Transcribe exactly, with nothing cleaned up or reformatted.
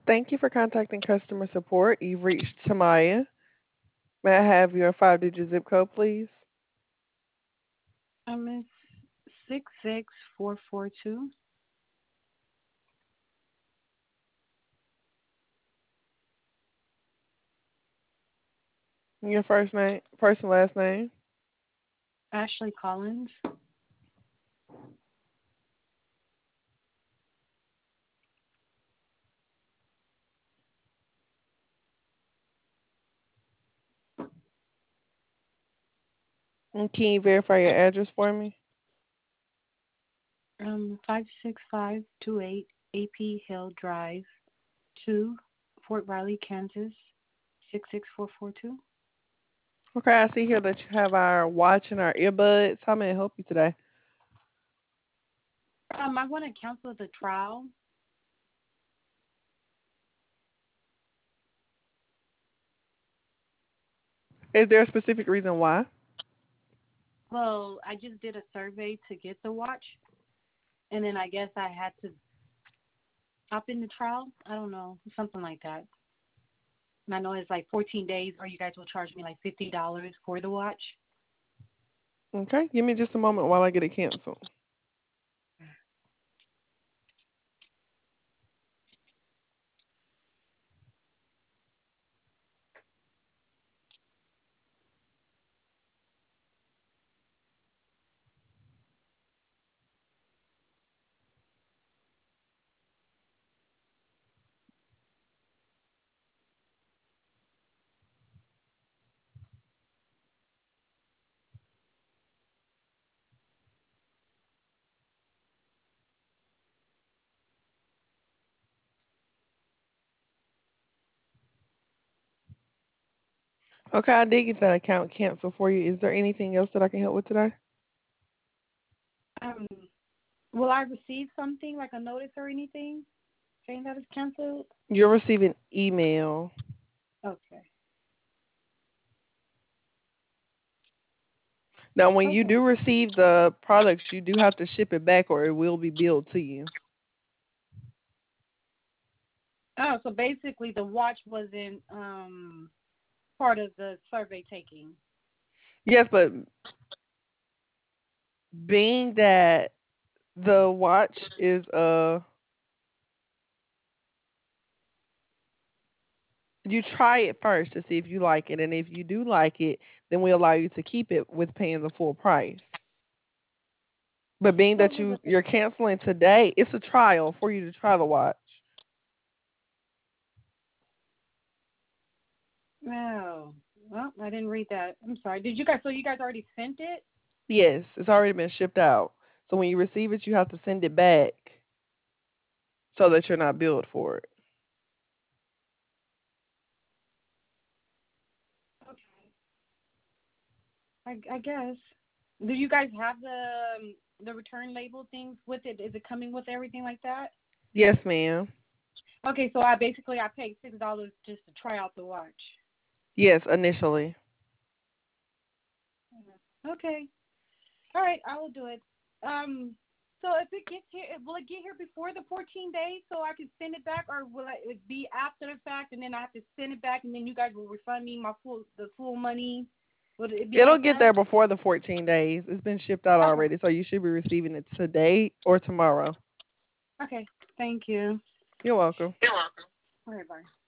Thank you for contacting customer support. You've reached Tamaya. May I have your five-digit zip code, please? Um, it's six six four four two. Your first name, first and last name. Ashley Collins. And can you verify your address for me? Um, five six five two eight A P Hill Drive, two, Fort Riley, Kansas, six six four four two. Okay, I see here that you have our watch and our earbuds. How may I help you today? Um, I want to cancel the trial. Is there a specific reason why? Well, I just did a survey to get the watch, and then I guess I had to hop in the trial. I don't know, something like that. And I know it's like fourteen days, or you guys will charge me like fifty dollars for the watch. Okay, give me just a moment while I get it canceled. Okay, I did get that account canceled for you. Is there anything else that I can help with today? Um, will I receive something like a notice or anything saying that it's canceled? You'll receive an email. Okay. Now, when you Okay. do receive the products, you do have to ship it back or it will be billed to you. Oh, so basically the watch wasn't um part of the survey taking. Yes, but being that the watch is uh you try it first to see if you like it, and if you do like it, then we allow you to keep it with paying the full price. But being What that was you it? you're canceling today, it's a trial for you to try the watch. No. Well, I didn't read that. I'm sorry. Did you guys? So you guys already sent it? Yes, it's already been shipped out. So when you receive it, you have to send it back so that you're not billed for it. Okay. I, I guess. Do you guys have the um, the return label things with it? Is it coming with everything like that? Yes, ma'am. Okay, so I basically I paid six dollars just to try out the watch. Yes, initially. Okay. All right, I will do it. Um, so if it gets here, will it get here before the fourteen days so I can send it back, or will it be after the fact and then I have to send it back and then you guys will refund me my full the full money? Would it be It'll like get that? there before the fourteen days. It's been shipped out Okay. already, so you should be receiving it today or tomorrow. Okay. Thank you. You're welcome. All right, bye.